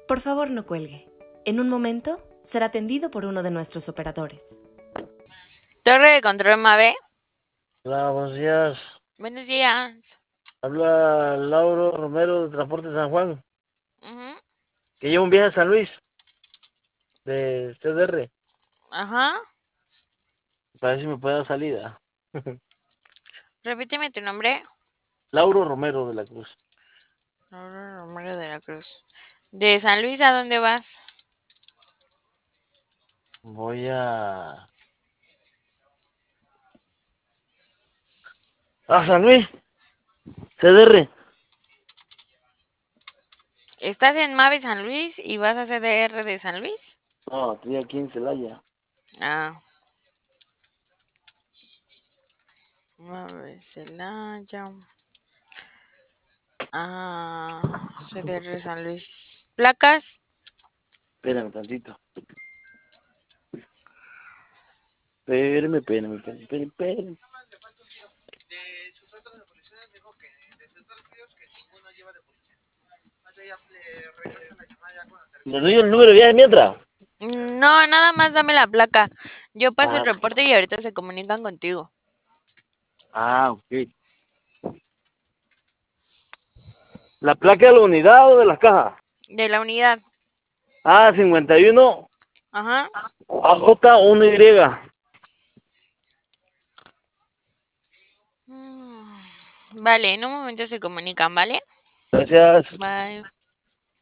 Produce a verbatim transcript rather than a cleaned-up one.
Por favor, no cuelgue. En un momento será atendido por uno de nuestros operadores. Torre de control Mave. Hola, buenos días. Buenos días. Habla Lauro Romero de Transporte San Juan, Ujú. que lleva un viaje a San Luis de C D R. Ajá. Para ver si me puede dar salida. Repíteme tu nombre. Lauro Romero de la Cruz. Laura Romero de la Cruz. ¿De San Luis a dónde vas? Voy a... ¿A San Luis? C D R. ¿Estás en Mave San Luis y vas a C D R de San Luis? No, estoy aquí en Celaya. Ah. Mave Celaya. Ah. C D R San Luis. ¿Placas? Espérame tantito. Espérame, espérame, espérame, espérame, espérame. De sus otras devoluciones dijo que de sus dos tíos que ninguno lleva devolución. Así ya le regresa la llamada ya cuando termine. ¿Le doy el número de viaje mientras? No, nada más dame la placa. Yo paso el Ah, reporte y ahorita se comunican contigo. ah, ok. ¿La placa de la unidad o de las cajas? De la unidad. Ah, cincuenta y uno Ajá. A J uno Y. Mm, Vale, en un momento se comunican, ¿vale? Gracias. Bye.